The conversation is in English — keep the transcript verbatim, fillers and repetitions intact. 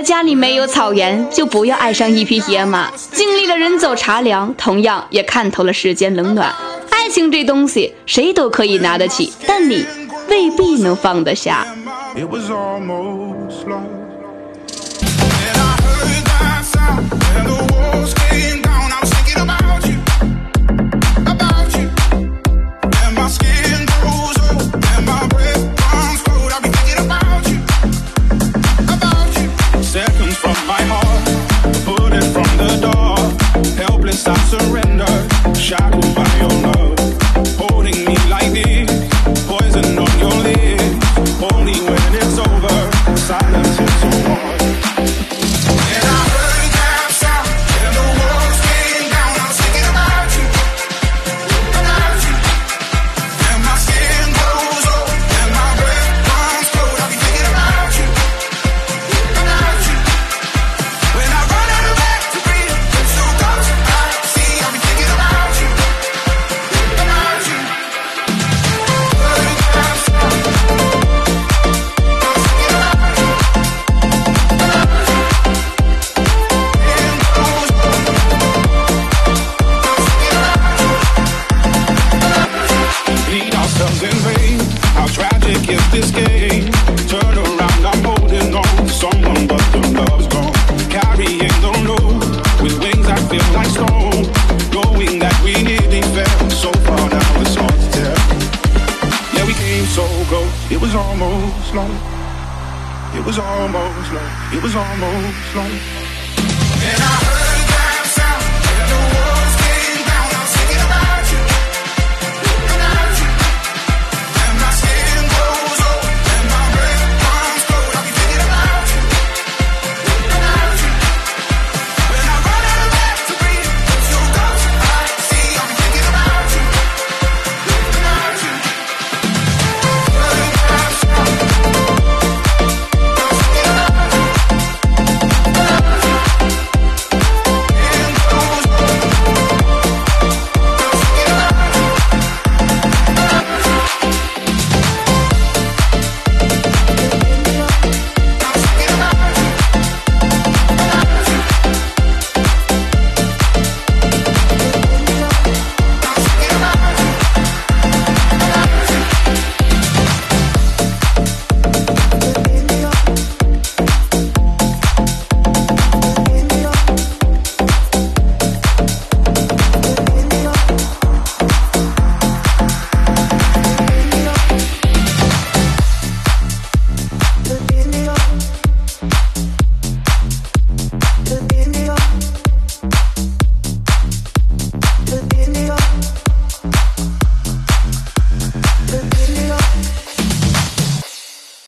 的家里没有草原，就不要爱上一匹野马。经历了人走茶凉，同样也看透了世间冷暖。爱情这东西，谁都可以拿得起，但你未必能放得下。 It was almost love. And I heard that sound when the walls came down. I was thinking about you, about you. And my skin grows old, and my breath runs cold. I'll be thinking about you, about you. Seconds from my heart, bullet from the door. Helpless, I surrender, shackled by your love. Holding me like this, poison on your lips. Only when it's over, silence is so hard. And I heard that sound, and the walls came down. I was thinking about you, about you. And my skin grows old, and my breath runs cold. I'll be thinking about you, about you. When I run out of air to breathe, it's so close I see. I'll be thinking about you, about you. Heard that sound. In vain, how tragic is this game? Turn around, I'm holding on to someone, but the love's gone. Carrying the load with wings that feel like stone, knowing that we nearly fell so far now it's hard to tell. Yeah, we came so close, it was almost love. It was almost love. It was almost love. And I heard